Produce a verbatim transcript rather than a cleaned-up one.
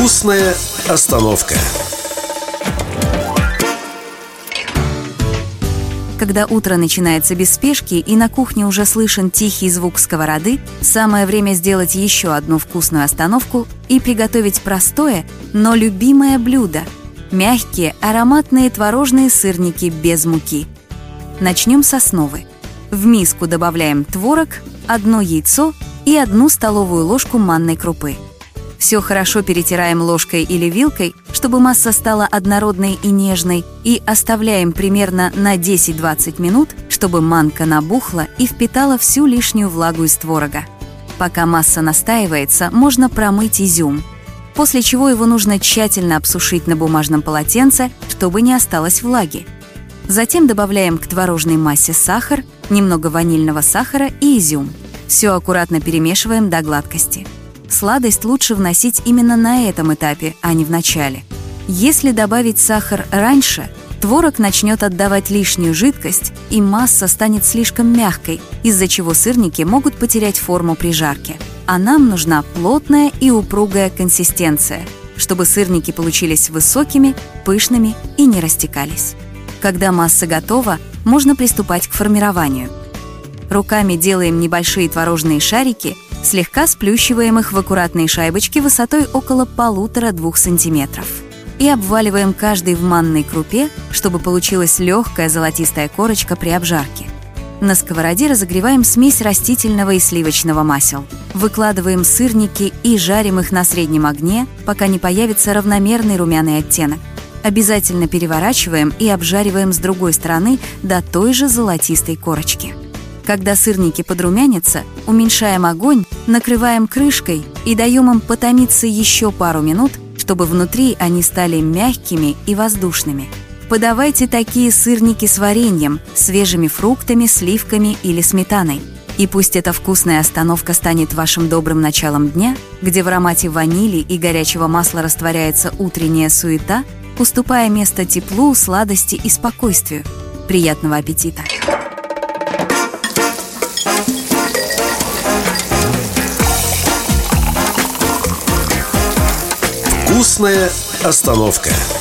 Вкусная остановка. Когда утро начинается без спешки и на кухне уже слышен тихий звук сковороды, самое время сделать еще одну вкусную остановку и приготовить простое, но любимое блюдо – мягкие ароматные творожные сырники без муки. Начнем с основы. В миску добавляем творог, одно яйцо и одну столовую ложку манной крупы. Все хорошо перетираем ложкой или вилкой, чтобы масса стала однородной и нежной, и оставляем примерно на десять-двадцать минут, чтобы манка набухла и впитала всю лишнюю влагу из творога. Пока масса настаивается, можно промыть изюм, после чего его нужно тщательно обсушить на бумажном полотенце, чтобы не осталось влаги. Затем добавляем к творожной массе сахар, немного ванильного сахара и изюм. Все аккуратно перемешиваем до гладкости. Сладость лучше вносить именно на этом этапе, а не в начале. Если добавить сахар раньше, творог начнет отдавать лишнюю жидкость, и масса станет слишком мягкой, из-за чего сырники могут потерять форму при жарке. А нам нужна плотная и упругая консистенция, чтобы сырники получились высокими, пышными и не растекались. Когда масса готова, можно приступать к формированию. Руками делаем небольшие творожные шарики, слегка сплющиваем их в аккуратные шайбочки высотой около полутора-двух сантиметров и обваливаем каждый в манной крупе, чтобы получилась легкая золотистая корочка при обжарке. На сковороде разогреваем смесь растительного и сливочного масел. Выкладываем сырники и жарим их на среднем огне, пока не появится равномерный румяный оттенок. Обязательно переворачиваем и обжариваем с другой стороны до той же золотистой корочки. Когда сырники подрумянятся, уменьшаем огонь, накрываем крышкой и даем им потомиться еще пару минут, чтобы внутри они стали мягкими и воздушными. Подавайте такие сырники с вареньем, свежими фруктами, сливками или сметаной. И пусть эта вкусная остановка станет вашим добрым началом дня, где в аромате ванили и горячего масла растворяется утренняя суета, уступая место теплу, сладости и спокойствию. Приятного аппетита! Вкусная остановка.